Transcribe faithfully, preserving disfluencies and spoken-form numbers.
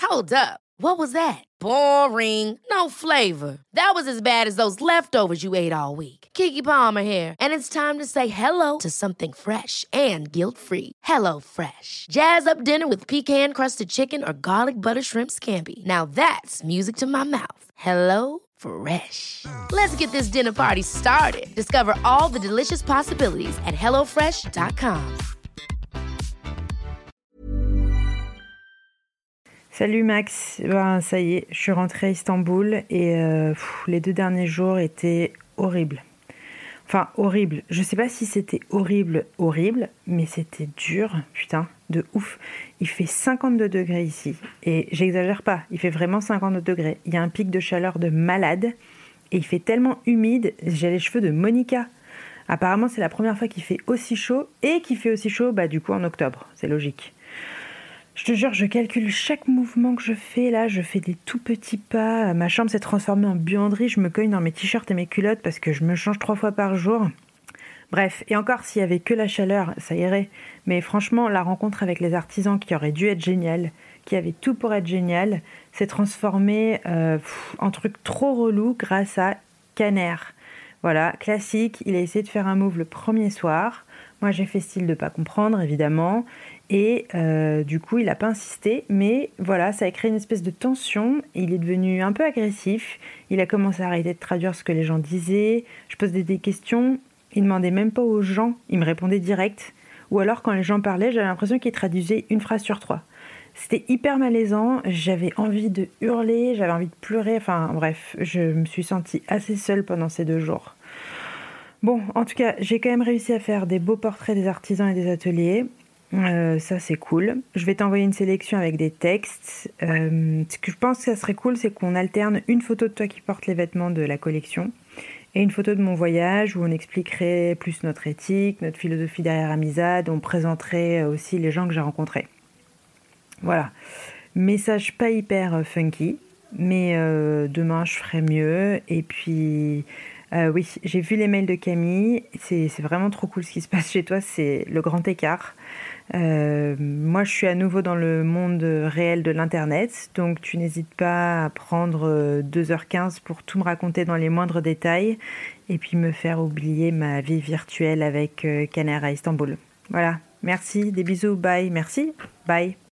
Hold up. What was that? Boring. No flavor. That was as bad as those leftovers you ate all week. Keke Palmer here, and it's time to say hello to something fresh and guilt-free. Hello Fresh. Jazz up dinner with pecan-crusted chicken or garlic butter shrimp scampi. Now that's music to my mouth. Hello Fresh. Let's get this dinner party started. Discover all the delicious possibilities at hello fresh dot com. Salut Max, ben, ça y est, je suis rentrée à Istanbul et euh, pff, les deux derniers jours étaient horribles. Enfin, horribles. Je sais pas si c'était horrible, horrible, mais c'était dur, putain, de ouf. Il fait cinquante-deux degrés ici et j'exagère pas, il fait vraiment cinquante-deux degrés. Il y a un pic de chaleur de malade et il fait tellement humide, j'ai les cheveux de Monica. Apparemment, c'est la première fois qu'il fait aussi chaud et qu'il fait aussi chaud, bah du coup en octobre, c'est logique. Je te jure, je calcule chaque mouvement que je fais. Là, je fais des tout petits pas. Ma chambre s'est transformée en buanderie. Je me cogne dans mes t-shirts et mes culottes parce que je me change trois fois par jour. Bref, et encore, s'il y avait que la chaleur, ça irait. Mais franchement, la rencontre avec les artisans qui aurait dû être géniale, qui avait tout pour être génial, s'est transformée euh, pff, en truc trop relou grâce à Caner. Voilà, classique. Il a essayé de faire un move le premier soir. Moi, j'ai fait style de pas comprendre, évidemment. Et euh, du coup, il n'a pas insisté. Mais voilà, ça a créé une espèce de tension. Il est devenu un peu agressif. Il a commencé à arrêter de traduire ce que les gens disaient. Je posais des questions. Il ne demandait même pas aux gens. Il me répondait direct. Ou alors, quand les gens parlaient, j'avais l'impression qu'il traduisait une phrase sur trois. C'était hyper malaisant. J'avais envie de hurler. J'avais envie de pleurer. Enfin, bref, je me suis sentie assez seule pendant ces deux jours. Bon, en tout cas, j'ai quand même réussi à faire des beaux portraits des artisans et des ateliers. Euh, ça, c'est cool. Je vais t'envoyer une sélection avec des textes. Euh, ce que je pense que ça serait cool, c'est qu'on alterne une photo de toi qui porte les vêtements de la collection et une photo de mon voyage où on expliquerait plus notre éthique, notre philosophie derrière Amizade. On présenterait aussi les gens que j'ai rencontrés. Voilà. Message pas hyper funky, mais euh, demain, je ferai mieux. Et puis... Euh, oui, j'ai vu les mails de Camille, c'est, c'est vraiment trop cool ce qui se passe chez toi, c'est le grand écart. Euh, moi, je suis à nouveau dans le monde réel de l'internet, donc tu n'hésites pas à prendre deux heures quinze pour tout me raconter dans les moindres détails et puis me faire oublier ma vie virtuelle avec Caner à Istanbul. Voilà, merci, des bisous, bye, merci, bye.